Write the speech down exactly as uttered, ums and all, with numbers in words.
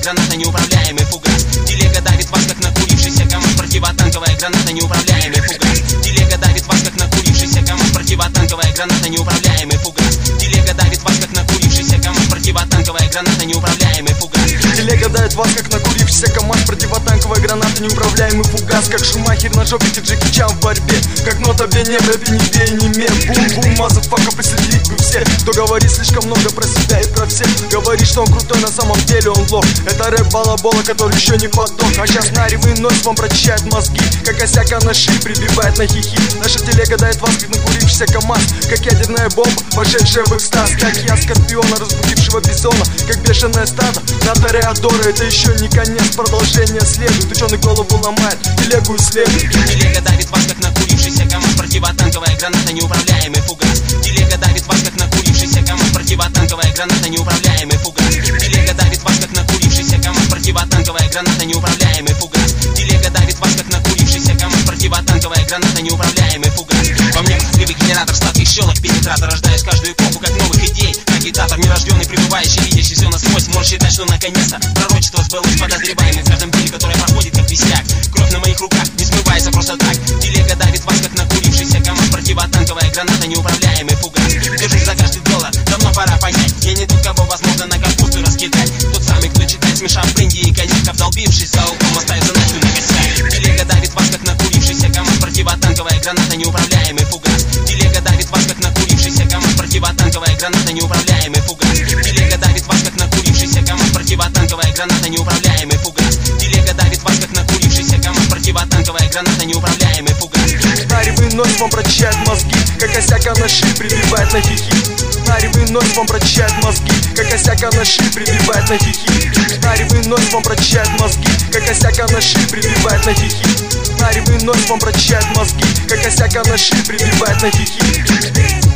граната, неуправляемый фугас. Телега давит вас, как накурившийся КамАЗ. Противотанковая граната, неуправляемый фугас. Телега давит вас, как накурившийся КамАЗ. Противотанковая граната, неуправляемый фугас. Телега давит вас, как накурившийся КамАЗ. Противотанковая граната, неуправляемый фугас. Телега давит вас, как накурившийся КамАЗ. Противотанковая граната, неуправляемый фугас. Как Шумахер на жопе, как Джеки Чан в борьбе. Как нота Бене, в рэпе не бей, не мем. Бум-бум, мазафака, посидеть бы все. Кто говорит слишком много про себя и про всех. Говорит, что он крутой, на самом деле он лох. Это рэп балабола, который еще не подох. А сейчас наревый нос вам прочищает мозги. Как осяка на шее прибивает на хихи. Наша телега дает вас, как накурившийся КамАЗ. Как ядерная бомба, вошедшая в экстаз. Как я скорпиона, разбудившего бизона. Как бешеное стадо на Тореадоре. Это еще не конец, продолжение следует. Ученый голову ломает, телегу исследует. Телега давит вас, как накурившийся КамАЗ. Противотанковая граната, неуправляемый фугас. Телега давит вас, как накурившийся КамАЗ. Противотанковая граната, неуправляемый фугас. Телега давит вас, как накурившийся КамАЗ. Противотанковая граната, неуправляемый фугас. Телега давит вас, как накурившийся КамАЗ. Противотанковая граната, неуправляемый фугас. Во мне хвастливый генератор сладких щелок, пенетратор. Рождаюсь каждую эпоху, как новых идей. Агитатор, нерожденный, пребывающий, видящий все насквозь. Можешь считать, что наконец-то пророчество сбылось. Подозреваемый в каждом деле, которое проходит как висяк. Кровь на моих руках не смывается просто так. Телега давит вас, как накурившийся КамАЗ. Противотанковая граната, неуправляемый фугас. Держусь за каждый доллар, давно пора понять. Я не тот, кого возможно на капусту раскидать. Тот самый, кто читает, смешав бренди и коньяк. Вдолбившись за углом, оставив заначку на косяк. Телега давит вас, как накурившийся КамАЗ. Противотанковая граната, неуправляемый фугас. Телега давит вас, как накурившийся КамАЗ. Противотанковая граната, неуправляемый фугас. Телега давит вас, как накурившийся КамАЗ. Противотанковая граната, неуправляемый фугас. Телега давит вас, как накурившийся КамАЗ. Противотанковая граната, неуправляемый фугас. Наревый нос вам прочищает мозги. Как осяка на шее прибивает на хихи. Наревый нос вам прочищает мозги. Как осяка на шее прибивает на хихи. Наревый нос вам прочищает мозги. Как осяка на шее прибивает на хихи. Наревый нос вам прочищает мозги. Как осяка на шее прибивает на хихи.